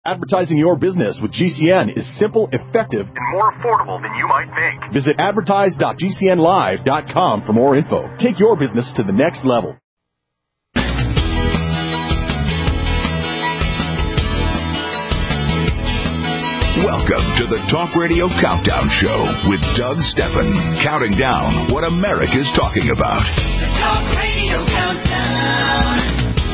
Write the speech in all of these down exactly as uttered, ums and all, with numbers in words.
Advertising your business with G C N is simple, effective, and more affordable than you might think. Visit advertise dot g c n live dot com for more info. Take your business to the next level. Welcome to the Talk Radio Countdown Show with Doug Steffen, counting down what America's talking about. The Talk Radio Countdown.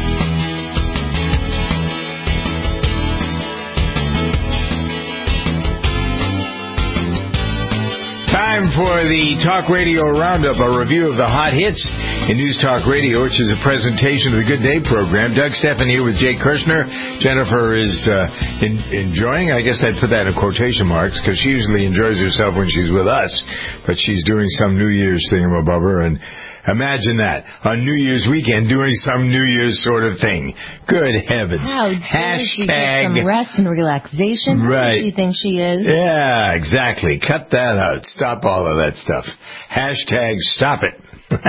Time for the Talk Radio Roundup, a review of the hot hits in News Talk Radio, which is a presentation of the Good Day program. Doug Steffen here with Jay Kirshner. Jennifer is uh, in, enjoying, I guess I'd put that in quotation marks, because she usually enjoys herself when she's with us, but she's doing some New Year's thingamabobber, and imagine that, on New Year's weekend, doing some New Year's sort of thing. Good heavens. How dare Hashtag, she get some rest and relaxation? Right. Who does she think she is? Yeah, exactly. Cut that out. Stop all of that stuff. Hashtag stop it.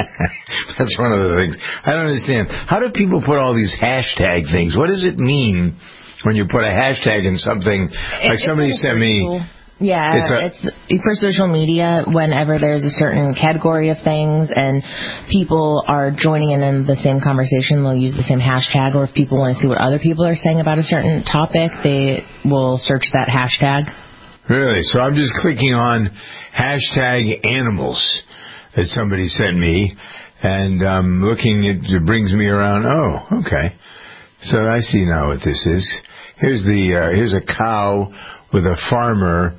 That's one of the things. I don't understand. How do people put all these hashtag things? What does it mean when you put a hashtag in something? Like somebody sent me... Yeah, it's, a, it's for social media. Whenever there's a certain category of things and people are joining in in the same conversation, they'll use the same hashtag. Or if people want to see what other people are saying about a certain topic, they will search that hashtag. Really? So I'm just clicking on hashtag animals that somebody sent me, and um, looking, it, it brings me around. Oh, okay. So I see now what this is. Here's the uh, here's a cow with a farmer.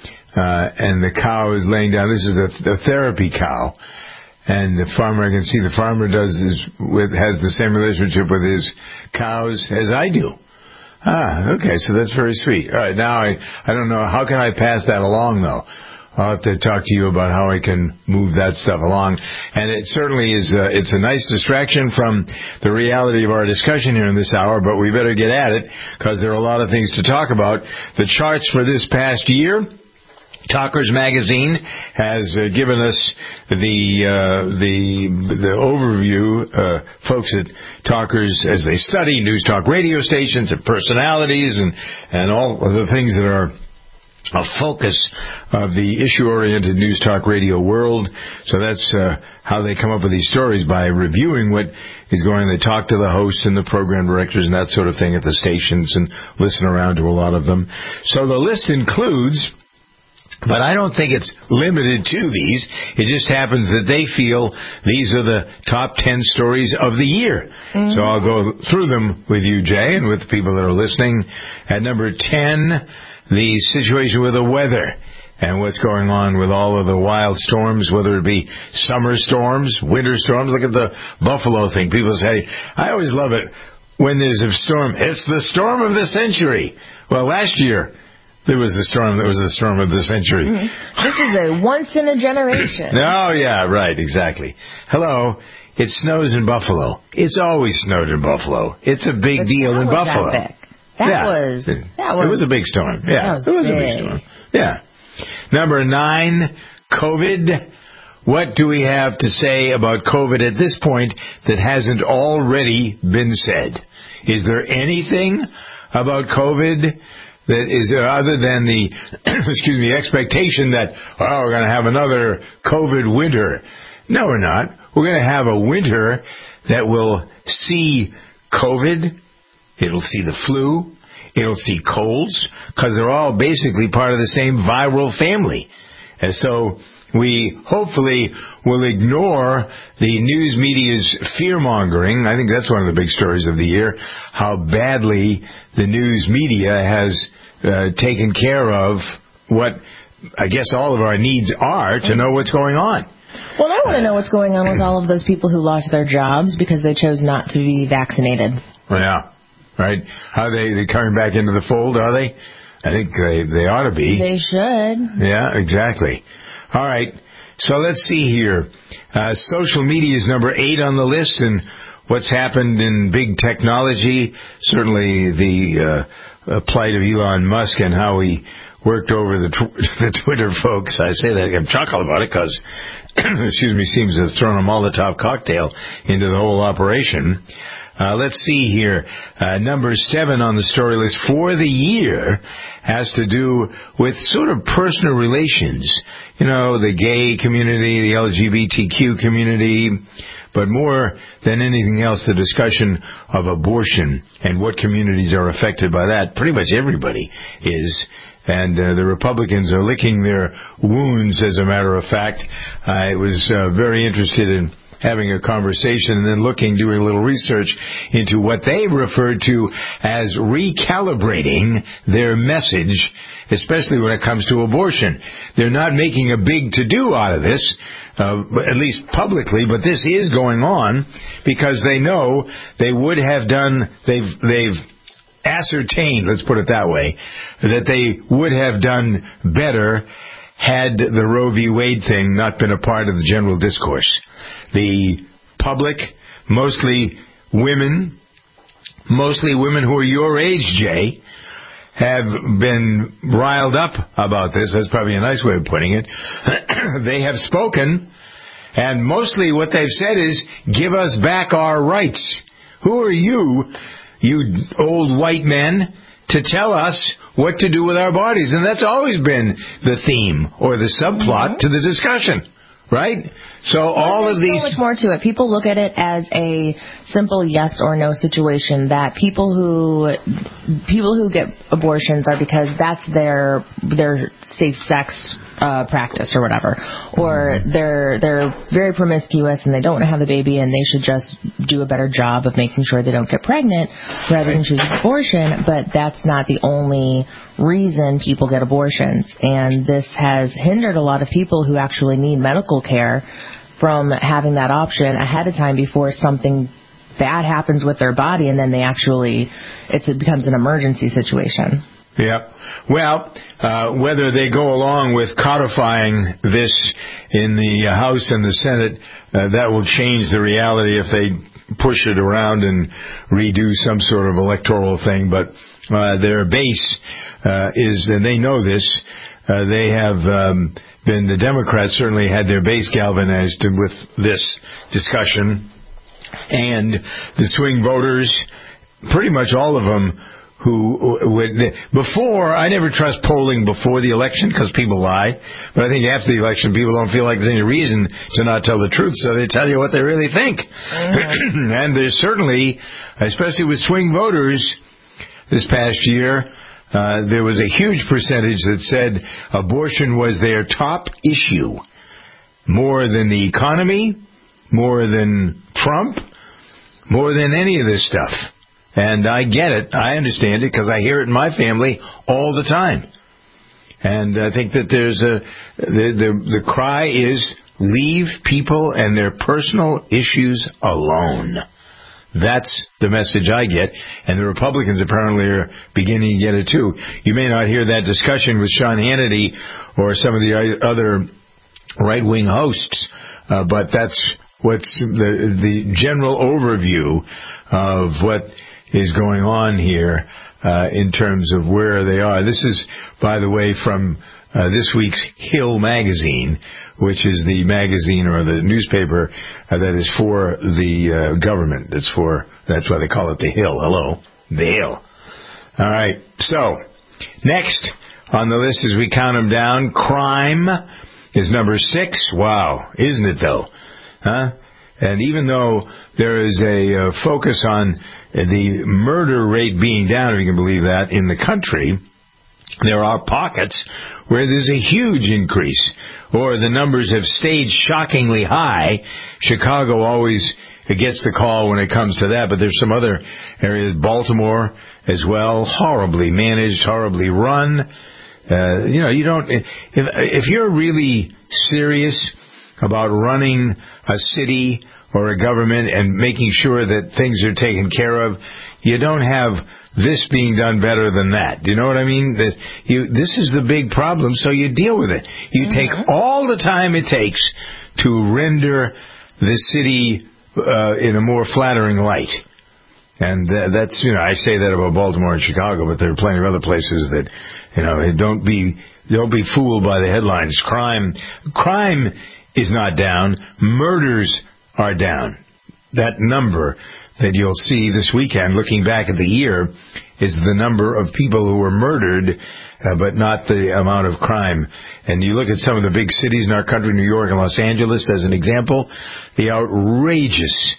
Uh, and the cow is laying down. This is a, a therapy cow, and the farmer. I can see the farmer does this with has the same relationship with his cows as I do. Ah, okay, so that's very sweet. All right, now I I don't know how can I pass that along though. I'll have to talk to you about how I can move that stuff along. And it certainly is. Uh, it's a nice distraction from the reality of our discussion here in this hour, but we better get at it because there are a lot of things to talk about. The charts for this past year. Talkers Magazine has uh, given us the uh, the the overview. Uh, folks at Talkers, as they study news talk radio stations and personalities and and all of the things that are a focus of the issue-oriented news talk radio world. So that's uh, how they come up with these stories, by reviewing what is going on. They talk to the hosts and the program directors and that sort of thing at the stations and listen around to a lot of them. So the list includes. But I don't think it's limited to these. It just happens that they feel these are the top ten stories of the year. Mm-hmm. So I'll go through them with you, Jay, and with the people that are listening. At number ten, the situation with the weather and what's going on with all of the wild storms, whether it be summer storms, winter storms. Look at the Buffalo thing. People say, I always love it when there's a storm. It's the storm of the century. Well, last year, there was a storm that was the storm of the century. Mm-hmm. This is a once in a generation. Oh, yeah, right, exactly. Hello, it snows in Buffalo. It's always snowed in Buffalo. It's a big but deal in Buffalo. That, that yeah. was that was It was a big storm. Yeah, was it was big. a big storm. Yeah. Number nine, COVID. What do we have to say about COVID at this point that hasn't already been said? Is there anything about COVID that is uh, other than the, excuse me, expectation that, oh, we're going to have another COVID winter? No, we're not. We're going to have a winter that will see COVID. It'll see the flu. It'll see colds, because they're all basically part of the same viral family. And so we hopefully will ignore the news media's fear-mongering. I think that's one of the big stories of the year, how badly the news media has uh, taken care of what I guess all of our needs are to know what's going on. Well, I want to know what's going on with all of those people who lost their jobs because they chose not to be vaccinated. Yeah, right. How they they coming back into the fold, are they? I think they, they ought to be. They should. Yeah, exactly. All right, so let's see here. Uh, social media is number eight on the list, and what's happened in big technology, certainly the uh, uh, plight of Elon Musk and how he worked over the, tw- the Twitter folks. I say that, I'm chuckling about it because, excuse me, seems to have thrown a Molotov cocktail into the whole operation. Uh, let's see here. Uh, number seven on the story list for the year has to do with sort of personal relations. You know, the gay community, the L G B T Q community, but more than anything else, the discussion of abortion and what communities are affected by that. Pretty much everybody is. And uh, the Republicans are licking their wounds, as a matter of fact. I was uh, very interested in having a conversation and then looking, doing a little research into what they referred to as recalibrating their message, especially when it comes to abortion. They're not making a big to-do out of this, uh, at least publicly, but this is going on because they know they would have done, they've, they've ascertained, let's put it that way, that they would have done better had the Roe v. Wade thing not been a part of the general discourse. The public, mostly women, mostly women who are your age, Jay, have been riled up about this. That's probably a nice way of putting it. They have spoken, and mostly what they've said is, give us back our rights. Who are you, you old white men, to tell us what to do with our bodies? And that's always been the theme or the subplot mm-hmm. to the discussion, right? So well, all of these... There's so much more to it. People look at it as a simple yes or no situation, that people who people who get abortions are because that's their their safe sex uh, practice or whatever, or mm-hmm. they're they're very promiscuous and they don't want to have a baby and they should just do a better job of making sure they don't get pregnant rather than choosing abortion. But that's not the only reason people get abortions, and this has hindered a lot of people who actually need medical care from having that option ahead of time before something bad happens with their body, and then they actually, it's, it becomes an emergency situation. Yep. Well, uh, whether they go along with codifying this in the House and the Senate, uh, that will change the reality if they push it around and redo some sort of electoral thing. But uh, their base uh, is, and they know this, uh, they have um, been, the Democrats certainly had their base galvanized with this discussion. And the swing voters, pretty much all of them, who would, before, I never trust polling before the election because people lie, but I think after the election people don't feel like there's any reason to not tell the truth, so they tell you what they really think. Mm-hmm. And there's certainly, especially with swing voters this past year, uh, there was a huge percentage that said abortion was their top issue, more than the economy, more than Trump, more than any of this stuff. And I get it. I understand it because I hear it in my family all the time. And I think that there's a, the, the, the cry is leave people and their personal issues alone. That's the message I get. And the Republicans apparently are beginning to get it too. You may not hear that discussion with Sean Hannity or some of the other right-wing hosts, uh, but that's what's the, the general overview of what is going on here uh, in terms of where they are. This is, by the way, from uh, this week's Hill magazine, which is the magazine or the newspaper uh, that is for the uh, government. That's for that's why they call it the Hill. Hello, the Hill. All right. So next on the list, as we count them down, crime is number six. Wow, isn't it though? Huh? And even though there is a uh, focus on the murder rate being down, if you can believe that, in the country, there are pockets where there's a huge increase, or the numbers have stayed shockingly high. Chicago always gets the call when it comes to that, but there's some other areas, Baltimore as well, horribly managed, horribly run. Uh, you know, you don't, if, if you're really serious about running a city or a government and making sure that things are taken care of, you don't have this being done better than that. Do you know what I mean? That you, this is the big problem, so you deal with it. You mm-hmm. take all the time it takes to render the city uh, in a more flattering light. And uh, that's, you know, I say that about Baltimore and Chicago, but there are plenty of other places that, you know, don't be don't be fooled by the headlines. Crime, crime is not down. Murders are down. That number that you'll see this weekend, looking back at the year, is the number of people who were murdered, uh, but not the amount of crime. And you look at some of the big cities in our country, New York and Los Angeles, as an example, the outrageous,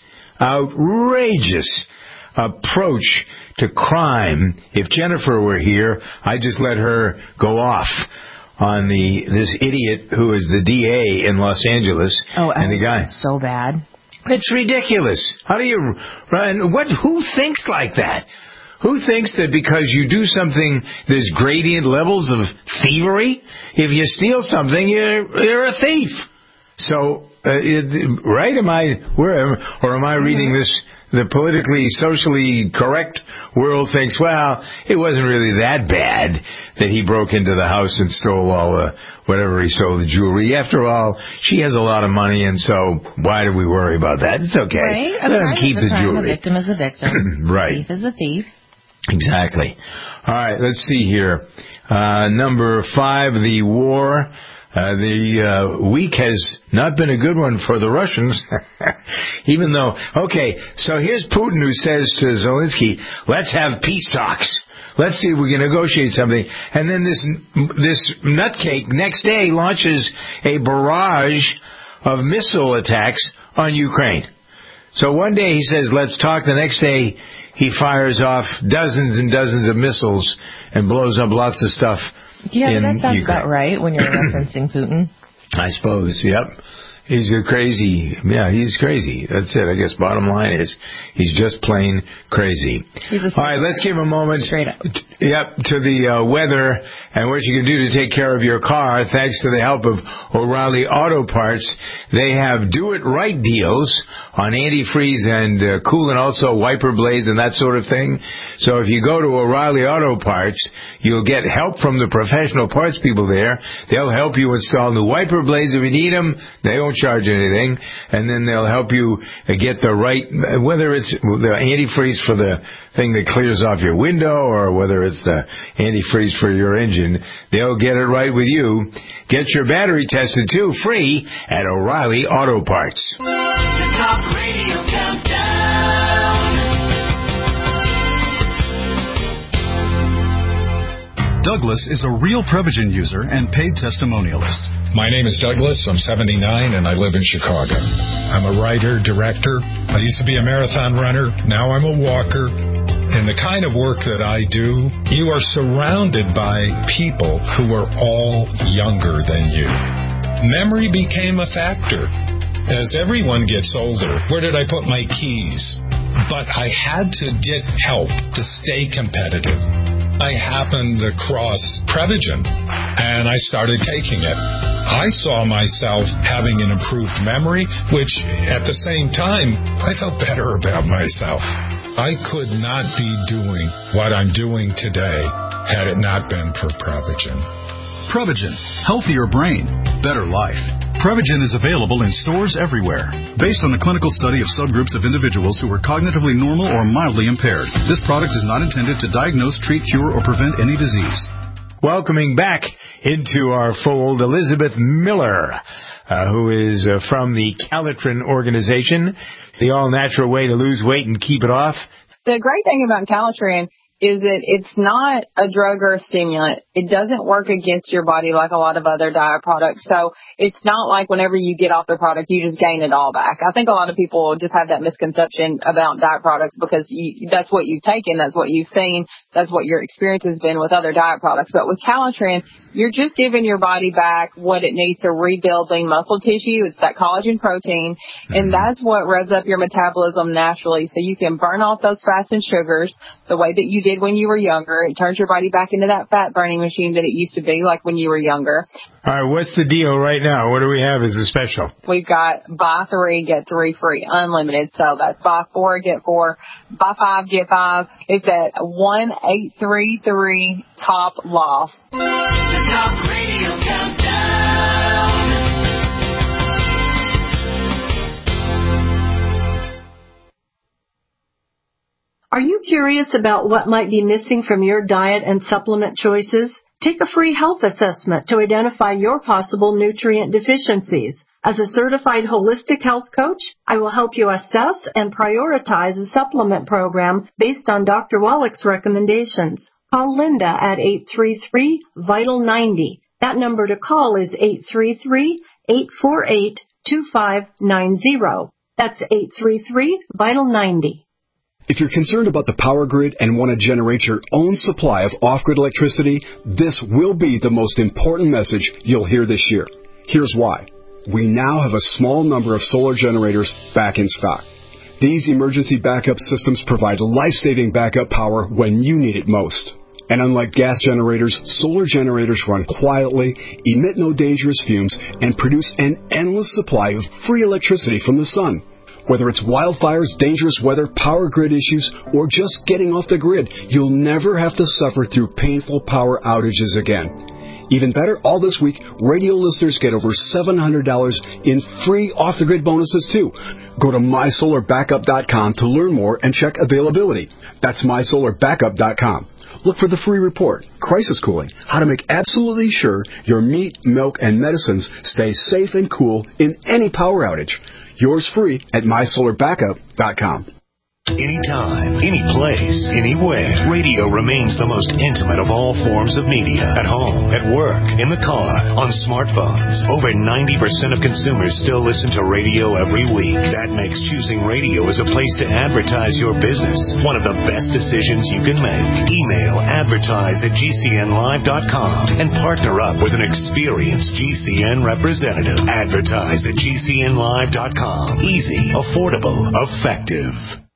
outrageous approach to crime. If Jennifer were here, I'd just let her go off on the this idiot who is the D A in Los Angeles. Oh, and the guy so bad. It's ridiculous. How do you run? What? Who thinks like that? Who thinks that because you do something, there's gradient levels of thievery? If you steal something, you're you're a thief. So, uh, it, right? Am I where? Or am I reading this? The politically, socially correct world thinks, well, it wasn't really that bad that he broke into the house and stole all the, whatever he stole, the jewelry. After all, she has a lot of money, and so why do we worry about that? It's okay. Right? Let him keep the jewelry. A victim is a victim. Right. A thief is a thief. Exactly. All right, let's see here. Uh, number five, the war. Uh, the uh, week has not been a good one for the Russians, even though, okay, so here's Putin who says to Zelensky, let's have peace talks. Let's see if we can negotiate something. And then this this nutcake next day launches a barrage of missile attacks on Ukraine. So one day he says, let's talk. The next day he fires off dozens and dozens of missiles and blows up lots of stuff. Yeah, in that sounds Ukraine. about right when you're referencing Putin. I suppose, yep. He's a crazy, yeah, he's crazy. That's it, I guess. Bottom line is, he's just plain crazy. All right, let's give a moment, straight up. Yep, to the uh, weather and what you can do to take care of your car. Thanks to the help of O'Reilly Auto Parts, they have do-it-right deals on antifreeze and uh, coolant, also wiper blades and that sort of thing. So if you go to O'Reilly Auto Parts, you'll get help from the professional parts people there. They'll help you install new wiper blades if you need them. They won't charge anything, and then they'll help you get the right, whether it's the antifreeze for the thing that clears off your window or whether it's the antifreeze for your engine, they'll get it right with you. Get your battery tested too, free at O'Reilly Auto Parts. The Talk Radio Countdown. Douglas is a real Prevagen user and paid testimonialist. My name is Douglas. I'm seventy-nine, and I live in Chicago. I'm a writer, director. I used to be a marathon runner. Now I'm a walker. In the kind of work that I do, you are surrounded by people who are all younger than you. Memory became a factor. As everyone gets older, where did I put my keys? But I had to get help to stay competitive. I happened across Prevagen, and I started taking it. I saw myself having an improved memory, which, at the same time, I felt better about myself. I could not be doing what I'm doing today had it not been for Prevagen. Prevagen. Healthier brain. Better life. Prevagen is available in stores everywhere. Based on a clinical study of subgroups of individuals who were cognitively normal or mildly impaired, this product is not intended to diagnose, treat, cure, or prevent any disease. Welcoming back into our fold Elizabeth Miller, uh, who is uh, from the Calitrin organization, the all-natural way to lose weight and keep it off. The great thing about Calitrin is that it's not a drug or a stimulant. It doesn't work against your body like a lot of other diet products. So it's not like whenever you get off the product, you just gain it all back. I think a lot of people just have that misconception about diet products because you, that's what you've taken, that's what you've seen, that's what your experience has been with other diet products. But with Calitrin, you're just giving your body back what it needs to rebuild lean muscle tissue. It's that collagen protein, and that's what revs up your metabolism naturally so you can burn off those fats and sugars the way that you did when you were younger. It turns your body back into that fat burning machine that it used to be like when you were younger. All right, what's the deal right now? What do we have as a special? We've got buy three, get three free, unlimited. So that's buy four, get four, buy five, get five. It's at one eight three three top loss. The Talk Radio Countdown. Are you curious about what might be missing from your diet and supplement choices? Take a free health assessment to identify your possible nutrient deficiencies. As a certified holistic health coach, I will help you assess and prioritize a supplement program based on Doctor Wallach's recommendations. Call Linda at eight three three, vital ninety. That number to call is eight three three, eight four eight, two five nine zero. That's eight three three, vital ninety. If you're concerned about the power grid and want to generate your own supply of off-grid electricity, this will be the most important message you'll hear this year. Here's why. We now have a small number of solar generators back in stock. These emergency backup systems provide life-saving backup power when you need it most. And unlike gas generators, solar generators run quietly, emit no dangerous fumes, and produce an endless supply of free electricity from the sun. Whether it's wildfires, dangerous weather, power grid issues, or just getting off the grid, you'll never have to suffer through painful power outages again. Even better, all this week, radio listeners get over seven hundred dollars in free off-the-grid bonuses, too. Go to my solar backup dot com to learn more and check availability. That's my solar backup dot com. Look for the free report, Crisis Cooling, how to make absolutely sure your meat, milk, and medicines stay safe and cool in any power outage. Yours free at my solar backup dot com. Anytime, any place, anywhere, radio remains the most intimate of all forms of media. At home, at work, in the car, on smartphones. Over ninety percent of consumers still listen to radio every week. That makes choosing radio as a place to advertise your business one of the best decisions you can make. Email advertise at G C N live dot com and partner up with an experienced G C N representative. Advertise at G C N live dot com. Easy, affordable, effective.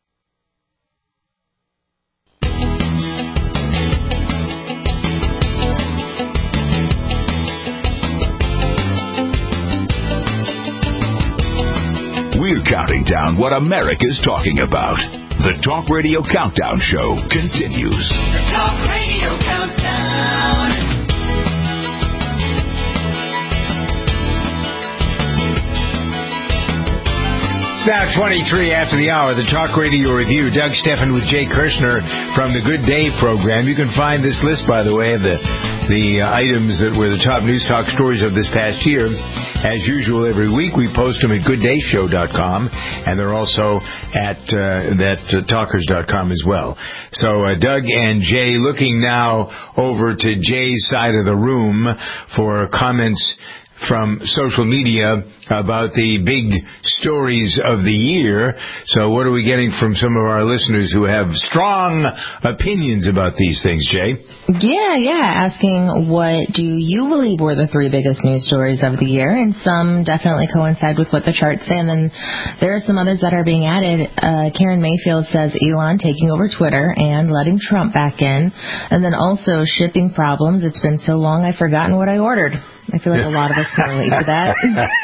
We're counting down what America's talking about. The Talk Radio Countdown Show continues. The Talk Radio Countdown. It's now twenty-three after the hour. The Talk Radio Review. Doug Steffen with Jay Kirshner from the Good Day program. You can find this list, by the way, of the the uh, items that were the top news talk stories of this past year. As usual, every week we post them at good day show dot com, and they're also at uh, that uh, talkers dot com as well. So uh, Doug and Jay, looking now over to Jay's side of the room for comments from social media about the big stories of the year. So what are we getting from some of our listeners who have strong opinions about these things, Jay? Yeah, yeah, asking what do you believe were the three biggest news stories of the year, and some definitely coincide with what the charts say, and then there are some others that are being added. Uh, Karen Mayfield says Elon taking over Twitter and letting Trump back in, and then also shipping problems. It's been so long I've forgotten what I ordered. I feel like a lot of us can relate to that.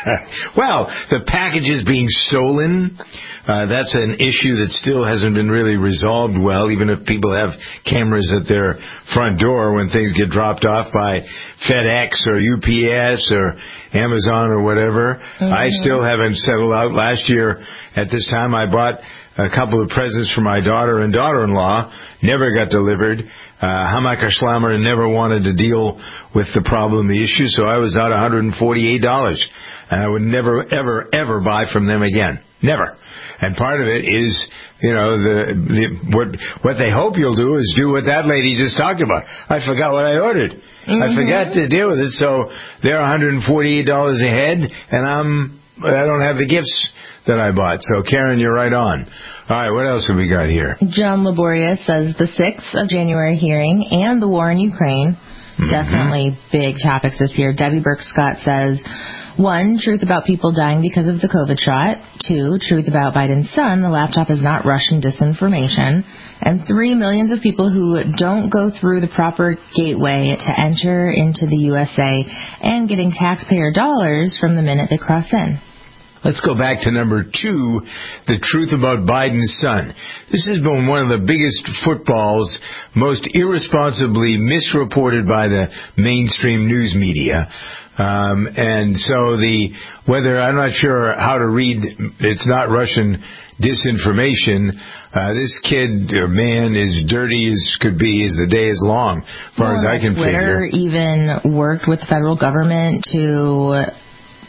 Well, the packages being stolen, uh, that's an issue that still hasn't been really resolved well, even if people have cameras at their front door when things get dropped off by FedEx or U P S or Amazon or whatever. Mm-hmm. I still haven't settled out. Last year at this time, I bought a couple of presents for my daughter and daughter-in-law, never got delivered. Uh, Hamaker Slammer never wanted to deal with the problem, the issue, so I was out one hundred forty-eight dollars. And I would never, ever, ever buy from them again. Never. And part of it is, you know, the, the what what they hope you'll do is do what that lady just talked about. I forgot what I ordered. Mm-hmm. I forgot to deal with it, so they're one hundred forty-eight dollars a head, and I'm I don't have the gifts that I bought. So, Karen, you're right on. All right, what else have we got here? John Laboria says the sixth of January hearing and the war in Ukraine. Mm-hmm. Definitely big topics this year. Debbie Burke-Scott says, one, truth about people dying because of the COVID shot. Two, truth about Biden's son, the laptop is not Russian disinformation. And three, millions of people who don't go through the proper gateway to enter into the U S A and getting taxpayer dollars from the minute they cross in. Let's go back to number two, the truth about Biden's son. This has been one of the biggest footballs, most irresponsibly misreported by the mainstream news media. Um, and so the, whether, I'm not sure how to read, it's not Russian disinformation. Uh, this kid or man is dirty as could be as the day is long, as far well, as I can Twitter figure. Twitter even worked with the federal government to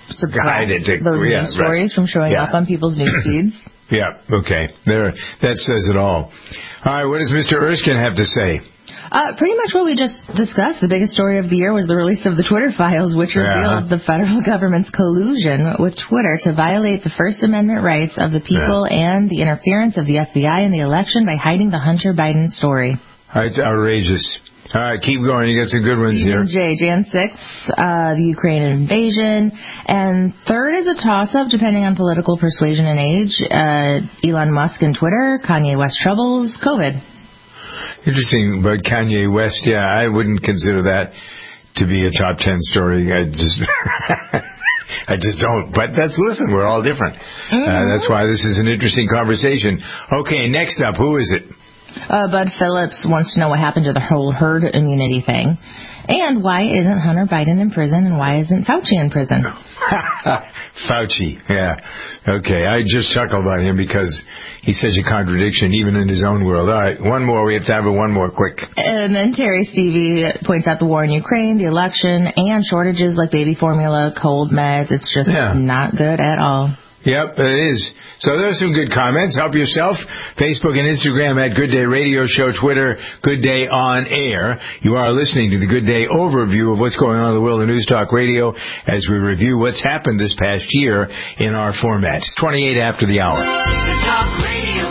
suppress to, those yeah, news stories right. from showing yeah. up on people's news feeds. Yeah, okay. There, that says it all. All right, what does Mister Erskine have to say? Uh, pretty much what we just discussed. The biggest story of the year was the release of the Twitter files, which revealed yeah. the federal government's collusion with Twitter to violate the First Amendment rights of the people yeah. and the interference of the F B I in the election by hiding the Hunter Biden story. Oh, it's outrageous. All right, keep going. You got some good ones here. J, Jan sixth, uh, the Ukraine invasion. And third is a toss-up, depending on political persuasion and age. Uh, Elon Musk and Twitter, Kanye West troubles, COVID. Interesting, but Kanye West, yeah, I wouldn't consider that to be a top ten story. I just... I just don't. But that's, listen, we're all different. Mm-hmm. Uh, that's why this is an interesting conversation. Okay, next up, who is it? Uh, Bud Phillips wants to know what happened to the whole herd immunity thing. And why isn't Hunter Biden in prison, and why isn't Fauci in prison? Fauci, yeah. Okay, I just chuckle about him because he's such a contradiction even in his own world. All right, one more. We have time for one more quick. And then Terry Stevie points out the war in Ukraine, the election, and shortages like baby formula, cold meds. It's just yeah. not good at all. Yep, it is. So those are some good comments. Help yourself. Facebook and Instagram at Good Day Radio Show, Twitter, Good Day On Air. You are listening to the Good Day overview of what's going on in the world of News Talk Radio as we review what's happened this past year in our formats. twenty-eight after the hour. The Talk Radio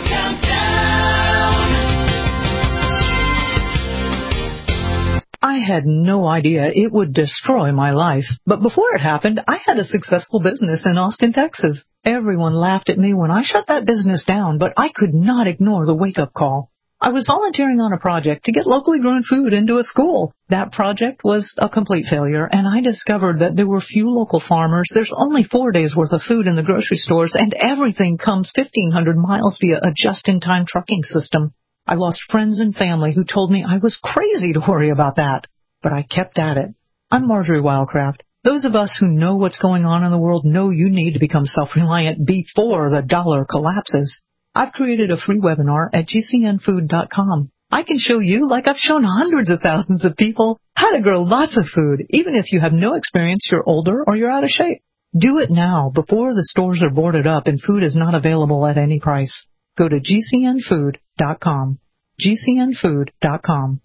Countdown. I had no idea it would destroy my life. But before it happened, I had a successful business in Austin, Texas. Everyone laughed at me when I shut that business down, but I could not ignore the wake-up call. I was volunteering on a project to get locally grown food into a school. That project was a complete failure, and I discovered that there were few local farmers. There's only four days' worth of food in the grocery stores, and everything comes fifteen hundred miles via a just-in-time trucking system. I lost friends and family who told me I was crazy to worry about that, but I kept at it. I'm Marjorie Wildcraft. Those of us who know what's going on in the world know you need to become self-reliant before the dollar collapses. I've created a free webinar at G C N food dot com. I can show you, like I've shown hundreds of thousands of people, how to grow lots of food, even if you have no experience, you're older, or you're out of shape. Do it now, before the stores are boarded up and food is not available at any price. Go to G C N food dot com. G C N food dot com.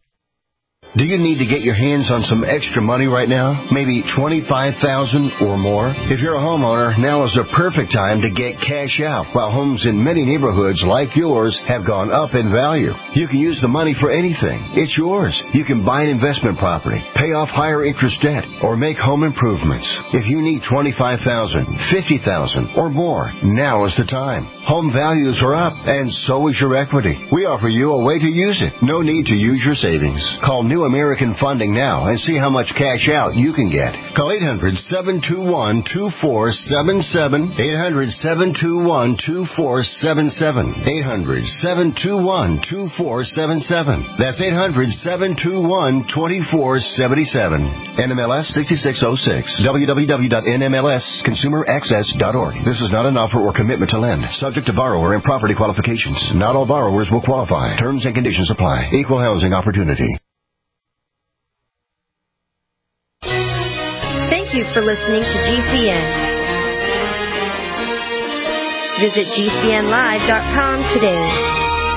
Do you need to get your hands on some extra money right now? Maybe twenty-five thousand dollars or more? If you're a homeowner, now is the perfect time to get cash out while homes in many neighborhoods like yours have gone up in value. You can use the money for anything. It's yours. You can buy an investment property, pay off higher interest debt, or make home improvements. If you need twenty-five thousand dollars, fifty thousand dollars or more, now is the time. Home values are up, and so is your equity. We offer you a way to use it. No need to use your savings. Call New American Funding now and see how much cash out you can get. Call eight hundred, seven two one, two four seven seven, eight hundred, seven two one, two four seven seven, eight hundred, seven two one, two four seven seven. That's eight hundred, seven two one, two four seven seven. N M L S sixty-six oh six. w w w dot n m l s consumer access dot org. This is not an offer or commitment to lend. Subject to borrower and property qualifications. Not all borrowers will qualify. Terms and conditions apply. Equal housing opportunity. Thank you for listening to G C N. Visit G C N live dot com today.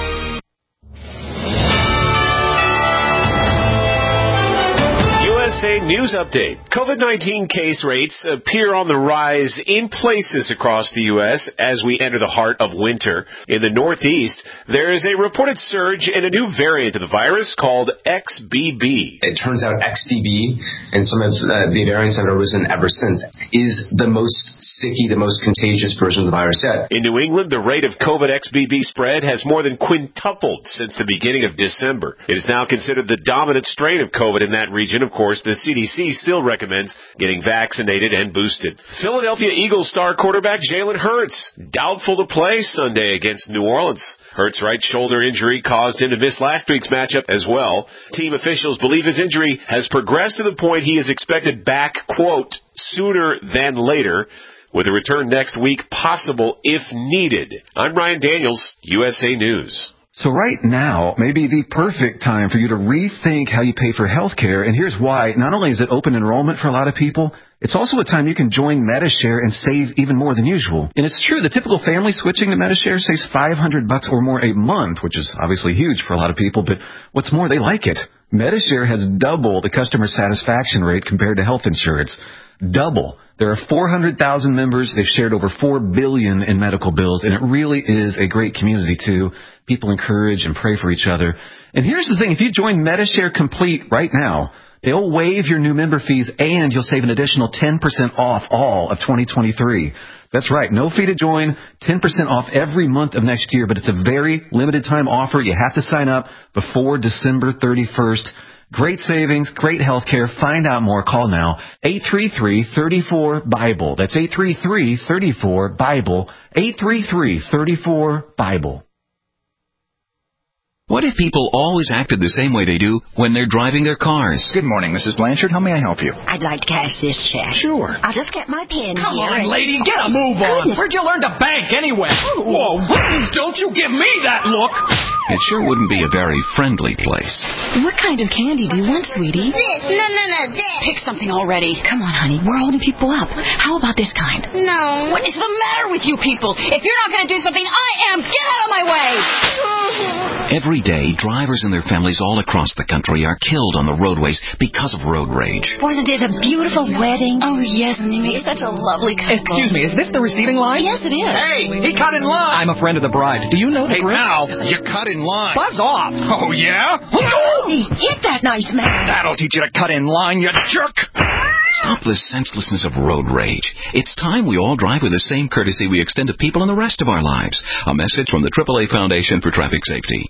U S A News Update. COVID nineteen case rates appear on the rise in places across the U S as we enter the heart of winter. In the Northeast, there is a reported surge in a new variant of the virus called X B B. It turns out X B B, and some of uh, the variants that have arisen ever since, is the most sticky, the most contagious version of the virus yet. In New England, the rate of COVID X B B spread has more than quintupled since the beginning of December. It is now considered the dominant strain of COVID in that region. Of course, the C D C still recommends getting vaccinated and boosted. Philadelphia Eagles star quarterback Jalen Hurts, doubtful to play Sunday against New Orleans. Hurts' right shoulder injury caused him to miss last week's matchup as well. Team officials believe his injury has progressed to the point he is expected back, quote, sooner than later, with a return next week possible if needed. I'm Ryan Daniels, U S A News. So right now may be the perfect time for you to rethink how you pay for health care, and here's why. Not only is it open enrollment for a lot of people, it's also a time you can join Medi-Share and save even more than usual. And it's true, the typical family switching to Medi-Share saves five hundred bucks or more a month, which is obviously huge for a lot of people, but what's more, they like it. Medi-Share has double the customer satisfaction rate compared to health insurance. Double. There are four hundred thousand members. They've shared over four billion dollars in medical bills, and it really is a great community, too. People encourage and pray for each other. And here's the thing. If you join Medi-Share Complete right now, they'll waive your new member fees, and you'll save an additional ten percent off all of twenty twenty-three. That's right. No fee to join, ten percent off every month of next year, but it's a very limited time offer. You have to sign up before December thirty-first. Great savings, great health care. Find out more. Call now. eight three three, three four, BIBLE. That's eight three three, three four, BIBLE. eight three three, three four, BIBLE. What if people always acted the same way they do when they're driving their cars? Good morning, Missus Blanchard. How may I help you? I'd like to cash this check. Sure. I'll just get my pen Come here. on, and... lady, get a move on. Goodness. Where'd you learn to bank anyway? Whoa, don't you give me that look. It sure wouldn't be a very friendly place. What kind of candy do you want, sweetie? This. No, no, no, this. Pick something already. Come on, honey. We're holding people up. How about this kind? No. What is the matter with you people? If you're not going to do something, I am. Get out of my way. Every day, drivers and their families all across the country are killed on the roadways because of road rage. Wasn't it a beautiful wedding? Oh, yes, and they made such a lovely couple. Excuse me, is this the receiving line? Yes, it is. Hey, he cut in line. I'm a friend of the bride. Do you know the Hey, group? now, you cut in line. Buzz off. Oh, yeah? Hey, hit that nice man. That'll teach you to cut in line, you jerk. Stop the senselessness of road rage. It's time we all drive with the same courtesy we extend to people in the rest of our lives. A message from the triple A Foundation for Traffic Safety.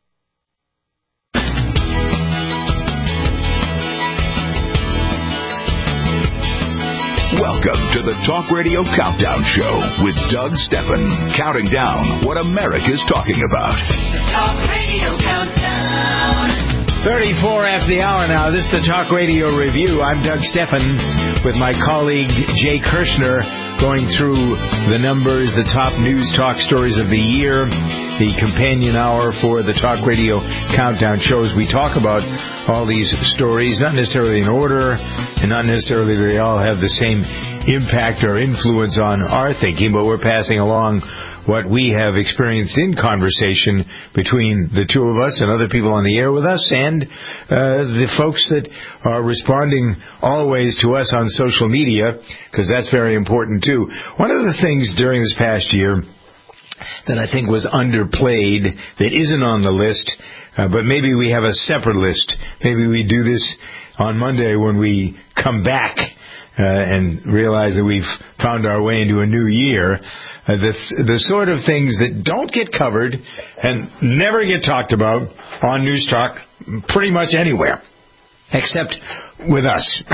Welcome to the Talk Radio Countdown Show with Doug Steffen, counting down what America's talking about. The Talk Radio Countdown. thirty-four after the hour now. This is the Talk Radio Review. I'm Doug Steffen with my colleague Jay Kirshner going through the numbers, the top news talk stories of the year, the companion hour for the Talk Radio Countdown shows. We talk about all these stories, not necessarily in order, and not necessarily they all have the same impact or influence on our thinking, but we're passing along what we have experienced in conversation between the two of us and other people on the air with us and uh, the folks that are responding always to us on social media, because that's very important too. One of the things during this past year that I think was underplayed that isn't on the list, uh, but maybe we have a separate list. Maybe we do this on Monday when we come back uh, and realize that we've found our way into a new year. Uh, the, the sort of things that don't get covered and never get talked about on News Talk pretty much anywhere, except with us.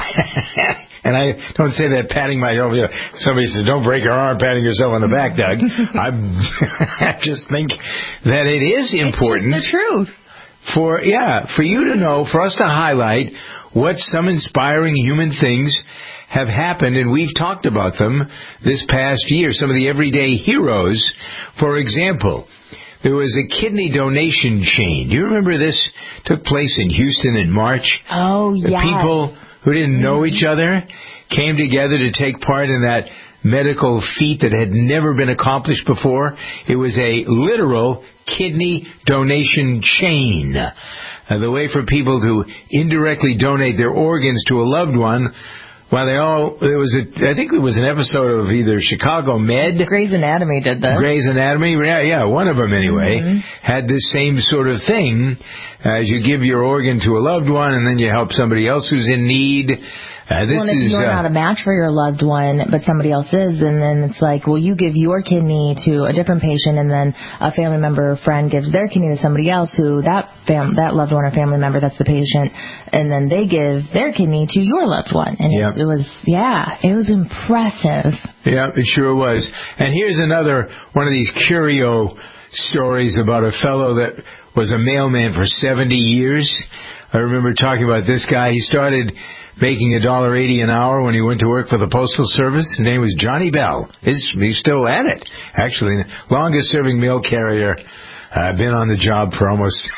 And I don't say that patting myself. You know, somebody says, don't break your arm patting yourself on the back, Doug. I'm, I just think that it is important. It's just the truth. For, yeah, for you to know, for us to highlight what some inspiring human things have happened, and we've talked about them this past year. Some of the everyday heroes. For example, there was a kidney donation chain. Do you remember this took place in Houston in March? Oh, the yeah. People who didn't know each other came together to take part in that medical feat that had never been accomplished before. It was a literal kidney donation chain. Uh, the way for people to indirectly donate their organs to a loved one. Well, they all, there was a, I think it was an episode of either Chicago Med. Grey's Anatomy did that. Grey's Anatomy, yeah, yeah, one of them anyway, mm-hmm. had this same sort of thing as you give your organ to a loved one and then you help somebody else who's in need. Uh, this well, and if is, you're uh, not a match for your loved one, but somebody else is, and then it's like, well, you give your kidney to a different patient, and then a family member or friend gives their kidney to somebody else who that fam- that loved one or family member, that's the patient, and then they give their kidney to your loved one. And yep. it was, yeah, it was impressive. Yeah, it sure was. And here's another one of these curio stories about a fellow that was a mailman for seventy years. I remember talking about this guy. He started making a dollar eighty an hour when he went to work for the Postal Service. His name was Johnny Bell. He's, he's still at it, actually. Longest-serving mail carrier I've been on the job for almost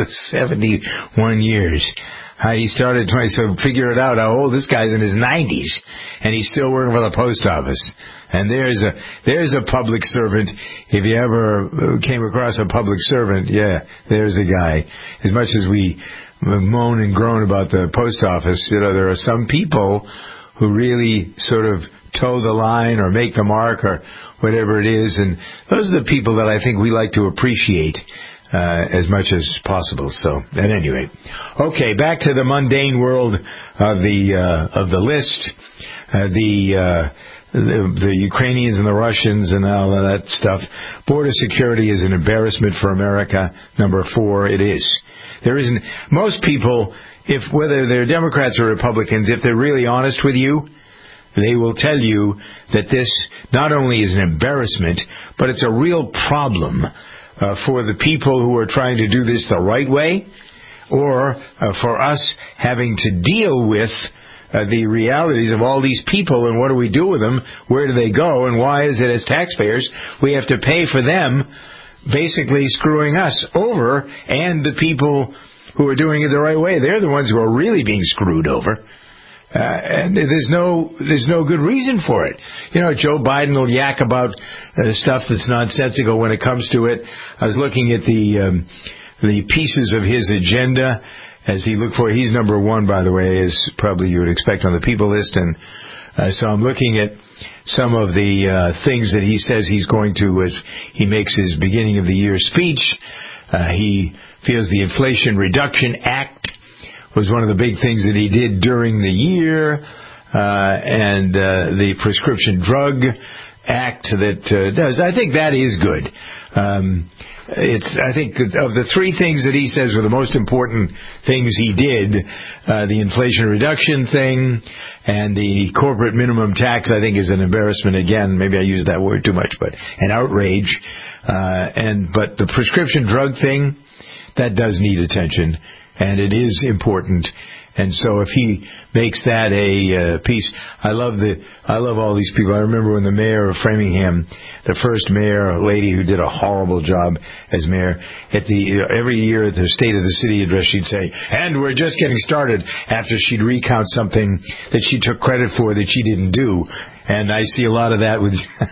seventy-one years. Uh, he started twenty, so figure it out how old this guy's in his nineties, and he's still working for the post office. And there's a there's a public servant. If you ever came across a public servant, yeah, there's a guy. As much as we moan and groan about the post office, you know, there are some people who really sort of toe the line or make the mark or whatever it is, and those are the people that I think we like to appreciate uh, as much as possible. So, at any rate, okay, back to the mundane world of the uh, of the list, uh, the. Uh, The, the Ukrainians and the Russians and all of that stuff. Border security is an embarrassment for America. Number four, it is. There isn't. Most people, if whether they're Democrats or Republicans, if they're really honest with you, they will tell you that this not only is an embarrassment, but it's a real problem uh, for the people who are trying to do this the right way, or uh, for us having to deal with Uh, the realities of all these people and what do we do with them, where do they go, and why is it as taxpayers we have to pay for them basically screwing us over, and the people who are doing it the right way, they're the ones who are really being screwed over. Uh, and there's no there's no good reason for it. You know, Joe Biden will yak about uh, stuff that's nonsensical when it comes to it. I was looking at the um, the pieces of his agenda as he looked for. He's number one, by the way, as probably you would expect on the people list. And uh, so I'm looking at some of the uh, things that he says he's going to as he makes his beginning of the year speech. Uh, he feels the Inflation Reduction Act was one of the big things that he did during the year, uh, and uh, the Prescription Drug Act that uh, does. I think that is good. Um, It's. I think of the three things that he says were the most important things he did, uh, the Inflation Reduction thing and the corporate minimum tax, I think, is an embarrassment. Again, maybe I use that word too much, but an outrage. Uh, and but the prescription drug thing, that does need attention, and it is important. And so if he makes that a uh, piece, I love the, I love all these people. I remember when the mayor of Framingham, the first mayor, a lady who did a horrible job as mayor, at the every year at the State of the City address, she'd say, "And we're just getting started," after she'd recount something that she took credit for that she didn't do. And I see a lot of that with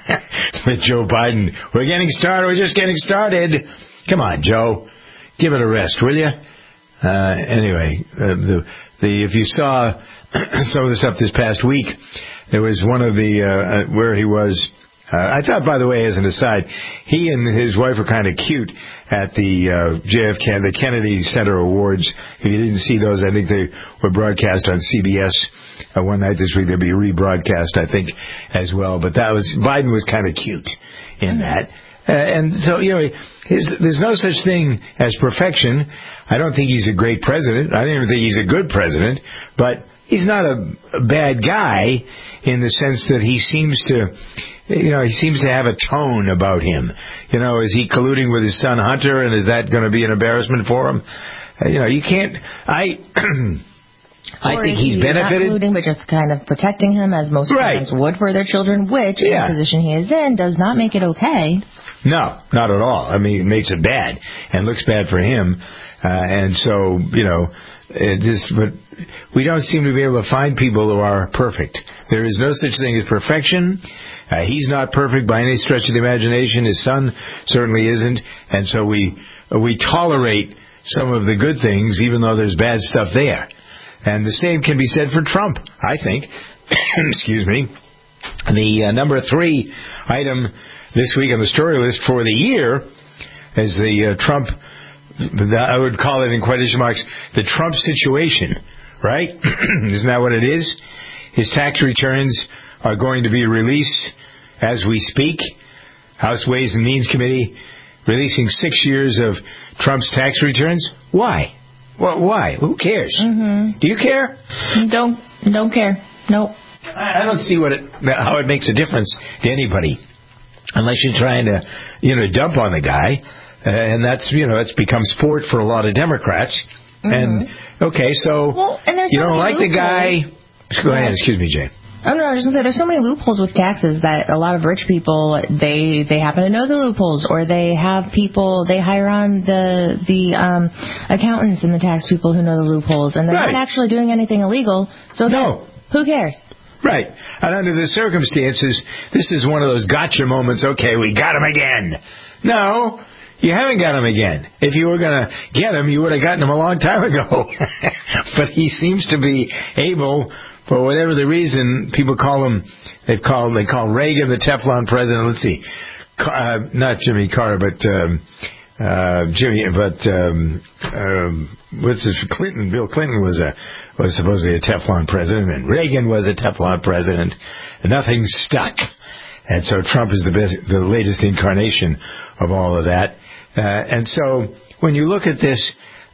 with Joe Biden. We're getting started. We're just getting started. Come on, Joe, give it a rest, will you? Uh, anyway, uh, the, the, if you saw some of the stuff this past week, there was one of the, uh, where he was, uh, I thought, by the way, as an aside, he and his wife were kind of cute at the, uh, J F K, the Kennedy Center Awards. If you didn't see those, I think they were broadcast on C B S uh, one night this week. They'll be rebroadcast, I think, as well. But that was, Biden was kind of cute in that. Uh, and so, you know, his, there's no such thing as perfection. I don't think he's a great president. I don't even think he's a good president. But he's not a, a bad guy in the sense that he seems to, you know, he seems to have a tone about him. You know, is he colluding with his son Hunter, and is that going to be an embarrassment for him? Uh, you know, you can't, I... I or think he's benefited. Not colluding, but just kind of protecting him, as most right. parents would for their children, which, yeah. in the position he is in, does not make it okay. No, not at all. I mean, it makes it bad and looks bad for him. Uh, and so, you know, it is, but we don't seem to be able to find people who are perfect. There is no such thing as perfection. Uh, he's not perfect by any stretch of the imagination. His son certainly isn't. And so we we tolerate some of the good things, even though there's bad stuff there. And the same can be said for Trump, I think. Excuse me. The uh, number three item this week on the story list for the year is the uh, Trump, I would call it in quotation marks, the Trump situation, right? Isn't that what it is? His tax returns are going to be released as we speak. House Ways and Means Committee releasing six years of Trump's tax returns. Why? Well, why? Who cares? Mm-hmm. Do you care? Don't don't care. Nope. I don't see what it, how it makes a difference to anybody, unless you're trying to, you know, dump on the guy, uh, and that's, you know, it's become sport for a lot of Democrats. Mm-hmm. And okay, so well, and you don't like the guy. Go ahead. Excuse me, Jane. Oh no, I was just gonna say there's so many loopholes with taxes that a lot of rich people they they happen to know the loopholes, or they have people they hire on the the um, accountants and the tax people who know the loopholes, and they're Right. not actually doing anything illegal. So No. who cares? Right. And under the circumstances, this is one of those gotcha moments. Okay, we got him again. No, you haven't got him again. If you were going to get him, you would have gotten him a long time ago. But he seems to be able, for whatever the reason, people call him, they've called, they call Reagan the Teflon president. Let's see. Uh, not Jimmy Carter, but, um, uh, Jimmy, but, um, um, what's this? Clinton, Bill Clinton was a, was supposedly a Teflon president, and Reagan was a Teflon president, and nothing stuck. And so Trump is the best, the latest incarnation of all of that. Uh, and so when you look at this,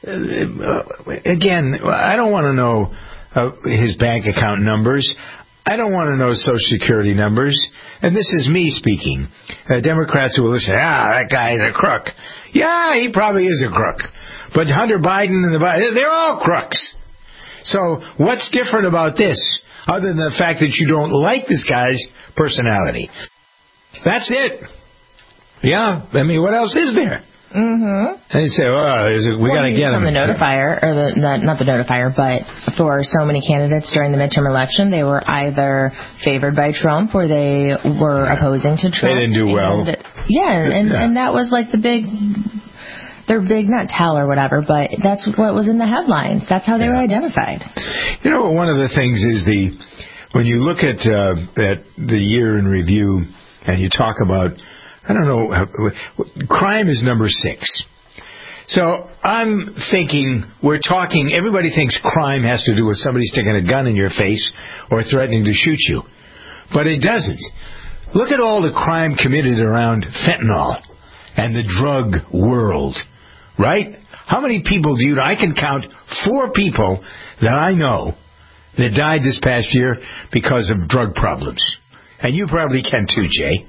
uh, again, I don't want to know uh, his bank account numbers. I don't want to know Social Security numbers. And this is me speaking. Uh, Democrats who will listen, ah, that guy is a crook. Yeah, he probably is a crook. But Hunter Biden and the Biden, they're all crooks. So what's different about this, other than the fact that you don't like this guy's personality? That's it. Yeah, I mean, what else is there? Mm-hmm. And you say, well, is it, we well, got to get him. The notifier, or the not, not the notifier, but for so many candidates during the midterm election, they were either favored by Trump or they were opposing to Trump. They didn't do well. And, yeah, and, yeah. and that was like the big, their big, not tell or whatever, but that's what was in the headlines. That's how they yeah. were identified. You know, one of the things is the, when you look at, uh, at the year in review and you talk about, I don't know, crime is number six. So I'm thinking, we're talking, everybody thinks crime has to do with somebody sticking a gun in your face or threatening to shoot you. But it doesn't. Look at all the crime committed around fentanyl and the drug world, right? How many people do you know? I can count four people that I know that died this past year because of drug problems. And you probably can too, Jay.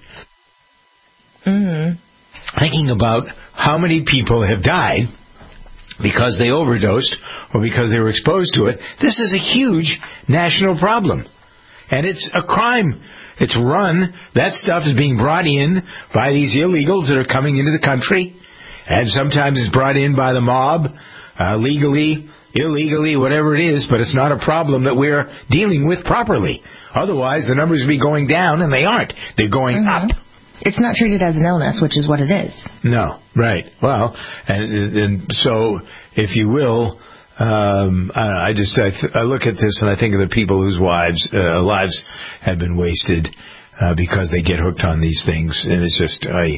Mm-hmm. Thinking about how many people have died because they overdosed or because they were exposed to it. This is a huge national problem. And it's a crime. It's run. That stuff is being brought in by these illegals that are coming into the country. And sometimes it's brought in by the mob, uh, legally, illegally, whatever it is. But it's not a problem that we're dealing with properly. Otherwise, the numbers would be going down, and they aren't. They're going mm-hmm. up. It's not treated as an illness, which is what it is. No, right. Well, and, and so, if you will, um, I, I just I, th- I look at this and I think of the people whose wives uh, lives have been wasted uh, because they get hooked on these things, and it's just I,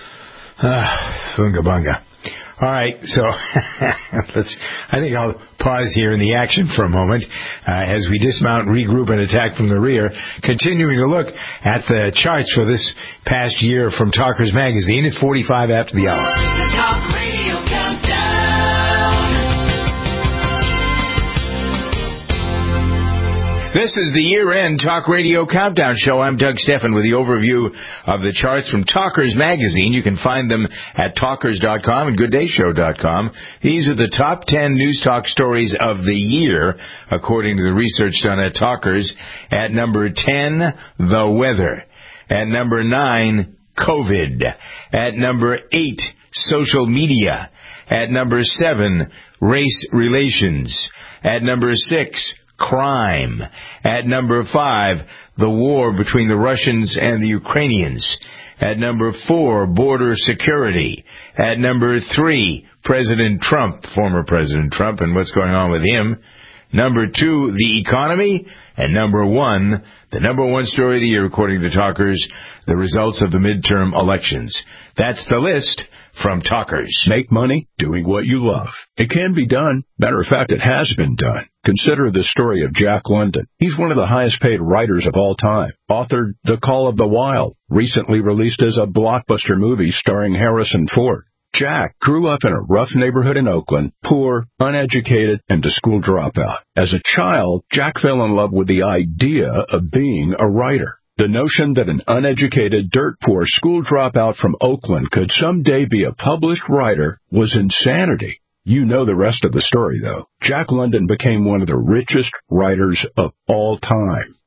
uh, bunga bunga. All right, so let's. I think I'll pause here in the action for a moment uh, as we dismount, regroup, and attack from the rear. Continuing to look at the charts for this past year from Talkers Magazine. It's forty-five after the hour. The Talk Radio Countdown. This is the year-end Talk Radio Countdown Show. I'm Doug Steffen with the overview of the charts from Talkers Magazine. You can find them at talkers dot com and good day show dot com. These are the top ten news talk stories of the year, according to the research done at Talkers. At number ten, the weather. At number nine, COVID. At number eight, social media. At number seven, race relations. At number six, crime. At number five, the war between the Russians and the Ukrainians. At number four, border security. At number three, President Trump, former President Trump, and what's going on with him. Number two, the economy. And number one, the number one story of the year, according to Talkers, the results of the midterm elections. That's the list from Talkers. Make money doing what you love. It can be done. Matter of fact, it has been done. Consider the story of Jack London. He's one of the highest paid writers of all time. Authored The Call of the Wild, recently released as a blockbuster movie starring Harrison Ford. Jack grew up in a rough neighborhood in Oakland, poor, uneducated, and a school dropout. As a child, Jack fell in love with the idea of being a writer. The notion that an uneducated, dirt-poor school dropout from Oakland could someday be a published writer was insanity. You know the rest of the story, though. Jack London became one of the richest writers of all time.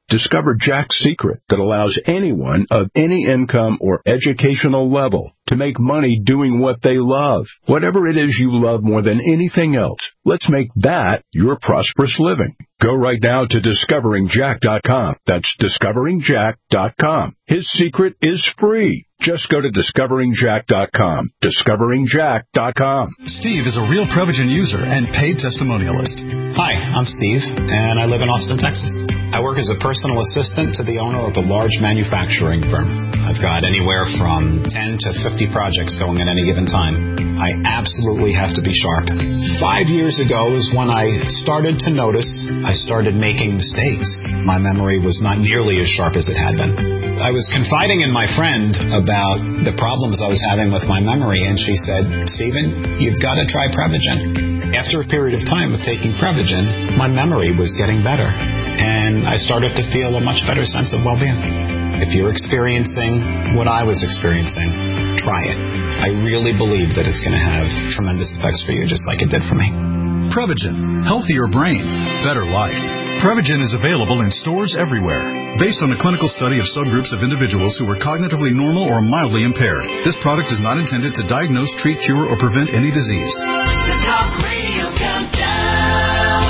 Discover Jack's secret that allows anyone of any income or educational level to make money doing what they love. Whatever it is you love more than anything else, let's make that your prosperous living. Go right now to discovering jack dot com. That's discovering jack dot com. His secret is free. Just go to discovering jack dot com. discovering jack dot com. Steve is a real Prevagen user and paid testimonialist. Hi, I'm Steve, and I live in Austin, Texas. I work as a personal assistant to the owner of a large manufacturing firm. I've got anywhere from ten to fifty projects going at any given time. I absolutely have to be sharp. Five years ago is when I started to notice I started making mistakes. My memory was not nearly as sharp as it had been. I was confiding in my friend about the problems I was having with my memory, and she said, Stephen, you've got to try Prevagen. After a period of time of taking Prevagen, my memory was getting better, and I started to feel a much better sense of well-being. If you're experiencing what I was experiencing, try it. I really believe that it's going to have tremendous effects for you, just like it did for me. Prevagen. Healthier brain. Better life. Prevagen is available in stores everywhere. Based on a clinical study of subgroups of individuals who were cognitively normal or mildly impaired, this product is not intended to diagnose, treat, cure, or prevent any disease. The Talk Radio Countdown.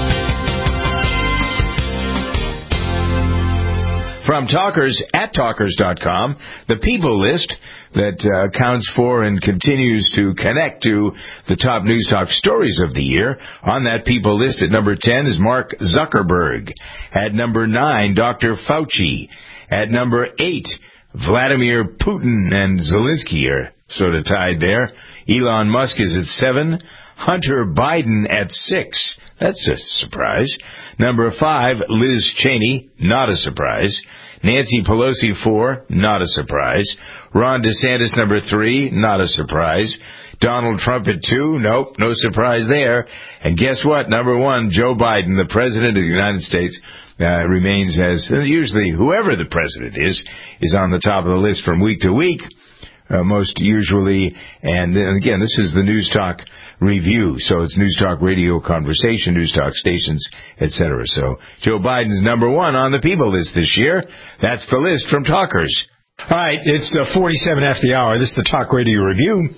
From Talkers at Talkers dot com, the People List that uh, accounts for and continues to connect to the top news talk stories of the year. On that People List at number ten is Mark Zuckerberg. At number nine, Doctor Fauci. At number eight, Vladimir Putin and Zelensky are sort of tied there. Elon Musk is at seven. Hunter Biden at six. That's a surprise. Number five, Liz Cheney. Not a surprise. Nancy Pelosi, four. Not a surprise. Ron DeSantis, number three. Not a surprise. Donald Trump at two. Nope, no surprise there. And guess what? Number one, Joe Biden, the President of the United States, uh, remains as, uh, usually whoever the President is, is on the top of the list from week to week. Uh, most usually, and then again, this is the News Talk review, so it's News Talk radio conversation, News Talk stations, et cetera. So Joe Biden's number one on the People List this year. That's the list from Talkers. All right, it's uh, forty-seven after the hour. This is the Talk Radio Review.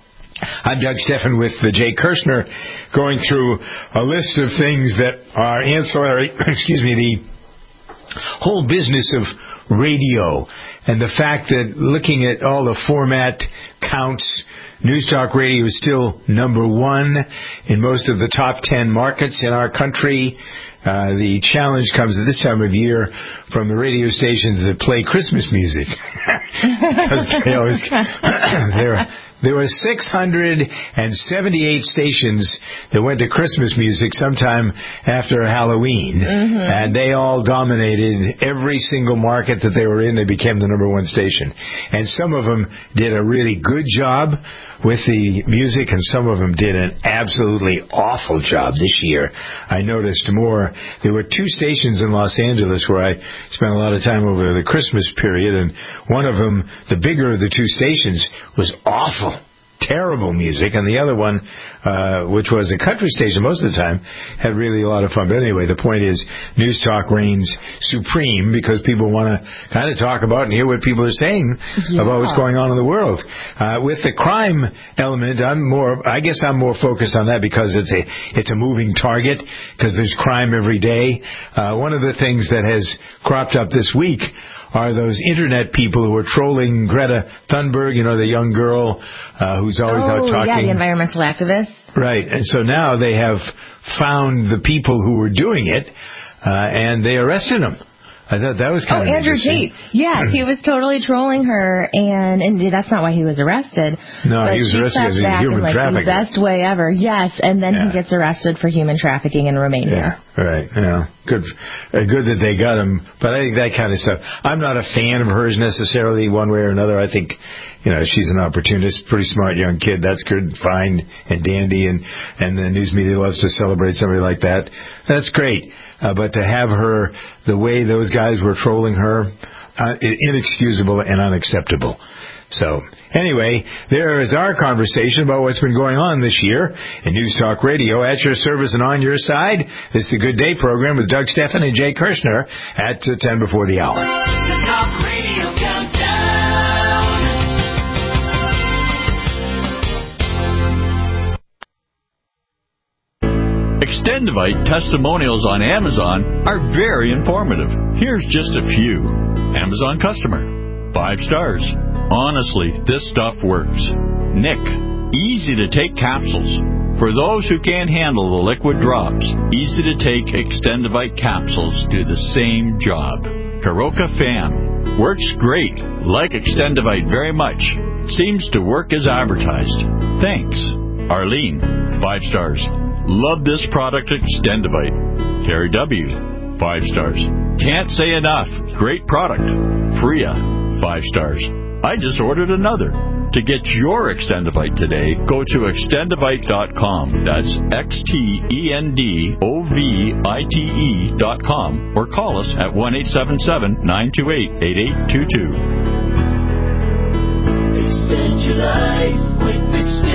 I'm Doug Steffen with uh, Jay Kirshner, going through a list of things that are ancillary, excuse me, the whole business of radio, and the fact that looking at all the format counts, News Talk Radio is still number one in most of the top ten markets in our country. Uh, the challenge comes at this time of year from the radio stations that play Christmas music. Because they always, they're, there were six hundred seventy-eight stations that went to Christmas music sometime after Halloween, mm-hmm. and they all dominated every single market that they were in. They became the number one station. And some of them did a really good job with the music, and some of them did an absolutely awful job this year. I noticed more. There were two stations in Los Angeles where I spent a lot of time over the Christmas period, and one of them, the bigger of the two stations, was awful. Terrible music, and the other one, uh, which was a country station most of the time, had really a lot of fun. But anyway, the point is, News Talk reigns supreme because people want to kind of talk about and hear what people are saying yeah. about what's going on in the world. Uh, with the crime element, I'm more, I guess I'm more focused on that because it's a, it's a moving target, because there's crime every day. Uh, one of the things that has cropped up this week are those internet people who are trolling Greta Thunberg, you know, the young girl uh, who's always oh, out talking. Yeah, the environmental activist. Right. And so now they have found the people who were doing it, uh, and they arrested them. I thought that was kind oh, of Andrew Tate. Yeah, he was totally trolling her, and, and that's not why he was arrested. No, but he was she arrested as a human in, like, trafficker. The best way ever, yes, and then yeah. he gets arrested for human trafficking in Romania. Yeah, right. Yeah, good, uh, good that they got him. But I think that kind of stuff. I'm not a fan of hers necessarily, one way or another. I think, you know, she's an opportunist, pretty smart young kid. That's good, fine, and dandy, and and the news media loves to celebrate somebody like that. That's great. Uh, but to have her, the way those guys were trolling her, uh, inexcusable and unacceptable. So, anyway, there is our conversation about what's been going on this year in News Talk Radio. At your service and on your side, this is the Good Day program with Doug Steffen and Jay Kirshner at uh, ten before the hour. The Talk Radio Countdown. Extendivite testimonials on Amazon are very informative. Here's just a few. Amazon customer. Five stars. Honestly, this stuff works. Nick. Easy to take capsules. For those who can't handle the liquid drops, easy to take Extendivite capsules do the same job. Karoka Fam. Works great. Like Extendivite very much. Seems to work as advertised. Thanks. Arlene. Five stars. Love this product, Extendivite. Terry W. Five stars. Can't say enough. Great product. Freya. Five stars. I just ordered another. To get your Extendivite today, go to extendivite dot com. That's X T E N D O V I T E dot com. Or call us at one eight seven seven, nine two eight, eight eight two two. Extend your life with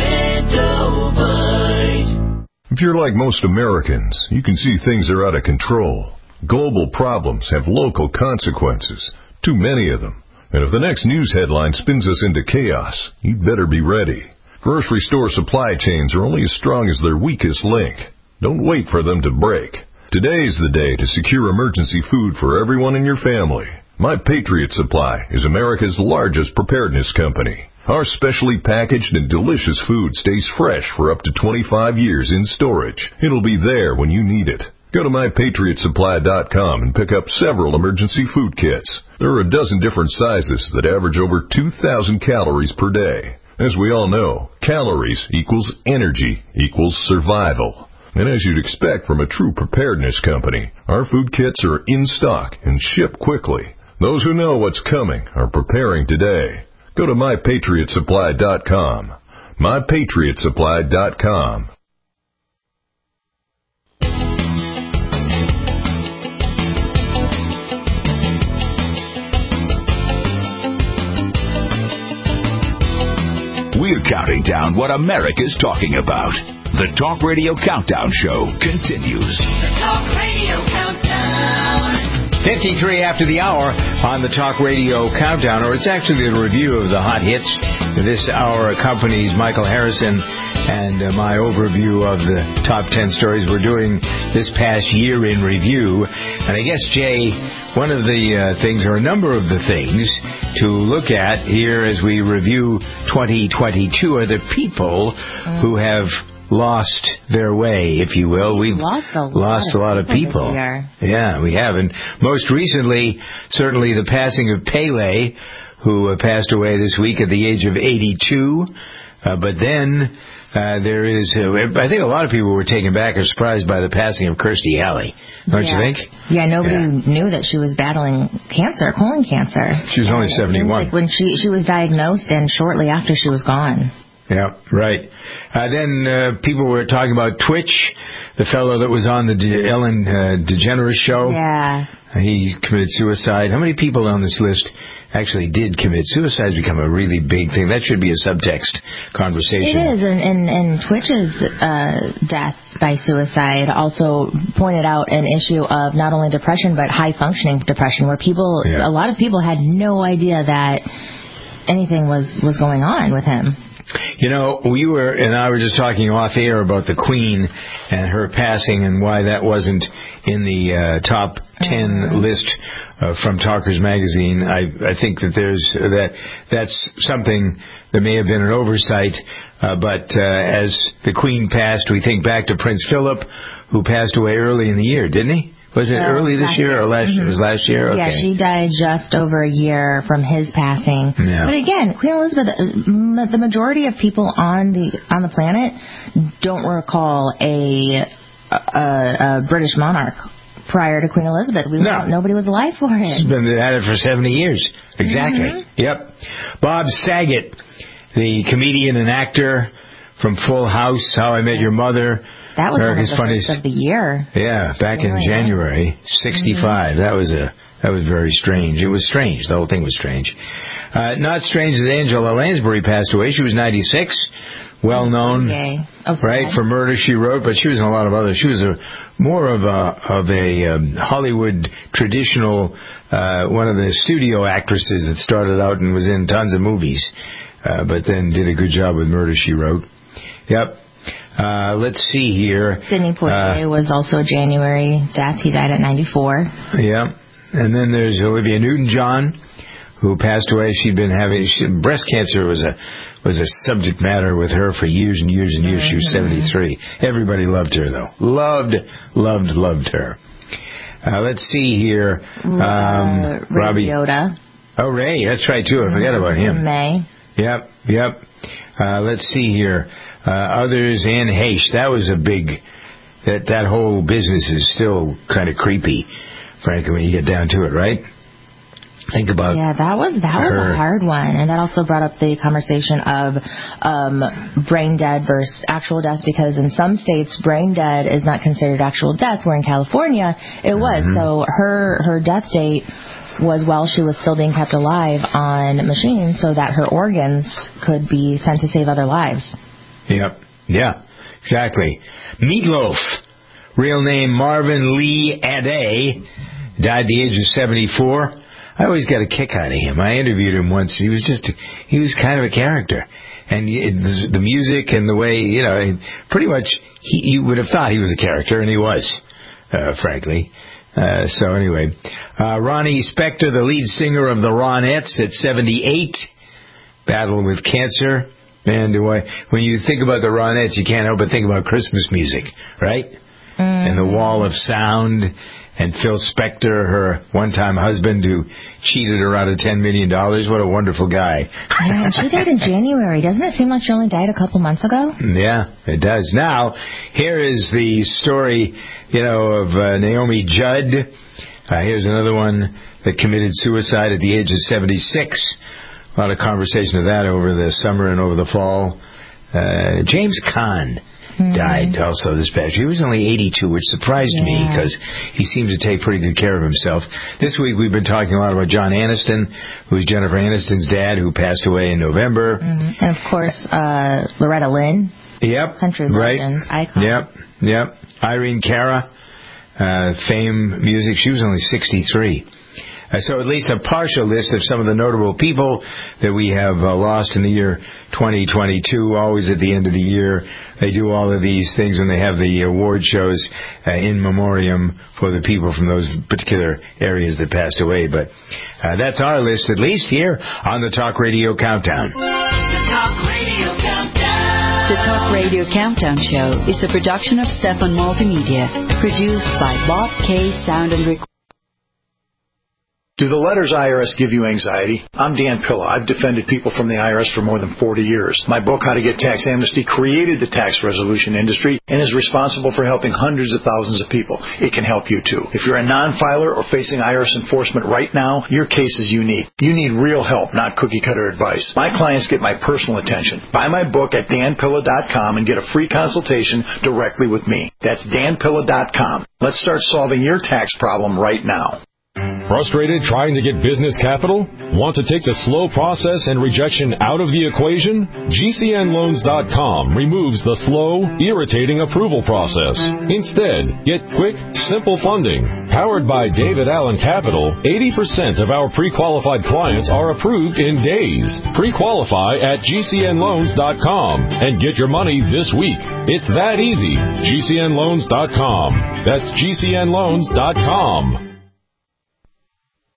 Extendivite. If you're like most Americans, you can see things are out of control. Global problems have local consequences. Too many of them. And if the next news headline spins us into chaos, you'd better be ready. Grocery store supply chains are only as strong as their weakest link. Don't wait for them to break. Today's the day to secure emergency food for everyone in your family. My Patriot Supply is America's largest preparedness company. Our specially packaged and delicious food stays fresh for up to twenty-five years in storage. It'll be there when you need it. Go to my patriot supply dot com and pick up several emergency food kits. There are a dozen different sizes that average over two thousand calories per day. As we all know, calories equals energy equals survival. And as you'd expect from a true preparedness company, our food kits are in stock and ship quickly. Those who know what's coming are preparing today. Go to my patriot supply dot com. my patriot supply dot com. We're counting down what America's talking about. The Talk Radio Countdown Show continues. The Talk Radio Countdown. fifty-three after the hour on the Talk Radio Countdown, or it's actually the review of the hot hits. This hour accompanies Michael Harrison and uh, my overview of the top ten stories we're doing this past year in review. And I guess, Jay, one of the uh, things, or a number of the things to look at here as we review twenty twenty-two are the people mm. who have lost their way, if you will. We've lost a lot, lost a lot of people. Yeah, we have. And most recently, certainly the passing of Pele, who uh, passed away this week at the age of eighty-two. Uh, but then uh, there is, uh, I think a lot of people were taken back or surprised by the passing of Kirstie Alley. Don't yeah. you think? Yeah, nobody yeah. knew that she was battling cancer, colon cancer. She was and only seventy-one. Like when she, she was diagnosed and shortly after she was gone. Yeah, right. Uh, then uh, people were talking about Twitch, the fellow that was on the De- Ellen uh, DeGeneres show. Yeah. Uh, he committed suicide. How many people on this list actually did commit suicide? Has become a really big thing. That should be a subtext conversation. It is, and, and, and Twitch's uh, death by suicide also pointed out an issue of not only depression, but high-functioning depression, where people, yeah. a lot of people had no idea that anything was, was going on with him. You know, we were, and I were just talking off air about the Queen and her passing and why that wasn't in the uh, top ten mm-hmm. list uh, from Talkers Magazine. I, I think that there's that that's something that may have been an oversight. Uh, but uh, as the Queen passed, we think back to Prince Philip, who passed away early in the year, didn't he? Was it uh, early this year, year or last mm-hmm. year? It was last year? Okay. Yeah, she died just over a year from his passing. Yeah. But again, Queen Elizabeth, the majority of people on the on the planet don't recall a a, a British monarch prior to Queen Elizabeth. We no. Nobody was alive for it. She's been at it for seventy years. Exactly. Mm-hmm. Yep. Bob Saget, the comedian and actor from Full House, How I Met Your Mother, That was America's one of the Funniest first of the year. Yeah, back in January, sixty-five. Mm-hmm. That was a that was very strange. It was strange. The whole thing was strange. Uh, not strange that Angela Lansbury passed away. She was ninety-six. Well known, oh, right, for Murder, She Wrote, but she was in a lot of other. She was a more of a of a um, Hollywood traditional, uh, one of the studio actresses that started out and was in tons of movies, uh, but then did a good job with Murder, She Wrote. Yep. Uh, let's see here. Sidney Poitier uh, was also a January death. He died at ninety-four. Yeah. And then there's Olivia Newton-John, who passed away. She'd been having she, breast cancer was a was a subject matter with her for years and years and years. Mm-hmm. She was seventy-three. Everybody loved her, though. Loved, loved, loved her. Uh, let's see here. Um, uh, Ray Robbie Liotta. Oh, Ray. That's right, too. I forgot about him. May. Yep, yep. Uh, let's see here. Uh, others, Anne Heche. That was a big... That, that whole business is still kind of creepy, frankly, when you get down to it, right? Think about yeah, that was that was her. a hard one, and that also brought up the conversation of um, brain dead versus actual death, because in some states, brain dead is not considered actual death, where in California it was. Mm-hmm. So her her death date was while she was still being kept alive on machines, so that her organs could be sent to save other lives. Yep. Yeah. Exactly. Meatloaf, real name Marvin Lee Ade, died at the age of seventy-four. I always got a kick out of him. I interviewed him once. He was just, he was kind of a character. And it, the music and the way, you know, pretty much he, you would have thought he was a character, and he was, uh, frankly. Uh, so anyway, uh, Ronnie Spector, the lead singer of the Ronettes at seventy-eight, battling with cancer. Man, do I, when you think about the Ronettes, you can't help but think about Christmas music, right? Mm. And the Wall of Sound. And Phil Spector, her one-time husband who cheated her out of ten million dollars. What a wonderful guy. Yeah, and she died in January. Doesn't it seem like she only died a couple months ago? Yeah, it does. Now, here is the story, you know, of uh, Naomi Judd. Uh, here's another one that committed suicide at the age of seventy-six. A lot of conversation of that over the summer and over the fall. Uh, James Caan. Mm-hmm. Died also this past year. He was only eighty-two, which surprised yeah. me because he seemed to take pretty good care of himself. This week we've been talking a lot about John Aniston, who's Jennifer Aniston's dad, who passed away in November. Mm-hmm. And of course, uh, Loretta Lynn. Yep. Country right. legend, icon. Yep. Yep. Irene Cara, uh, fame music. She was only sixty-three. Uh, so at least a partial list of some of the notable people that we have uh, lost in the year twenty twenty-two. Always at the end of the year, they do all of these things when they have the award shows uh, in memoriam for the people from those particular areas that passed away. But uh, that's our list, at least here on the Talk Radio Countdown. The Talk Radio Countdown. The Talk Radio Countdown Show is a production of Stefan Multimedia, produced by Bob K. Sound and Recording. Do the letters I R S give you anxiety? I'm Dan Pilla. I've defended people from the I R S for more than forty years. My book, How to Get Tax Amnesty, created the tax resolution industry and is responsible for helping hundreds of thousands of people. It can help you, too. If you're a non-filer or facing I R S enforcement right now, your case is unique. You need real help, not cookie-cutter advice. My clients get my personal attention. Buy my book at dan pilla dot com and get a free consultation directly with me. That's dan pilla dot com. Let's start solving your tax problem right now. Frustrated trying to get business capital? Want to take the slow process and rejection out of the equation? G C N loans dot com removes the slow, irritating approval process. Instead, get quick, simple funding. Powered by David Allen Capital, eighty percent of our pre-qualified clients are approved in days. Pre-qualify at G C N loans dot com and get your money this week. It's that easy. G C N loans dot com. That's G C N loans dot com.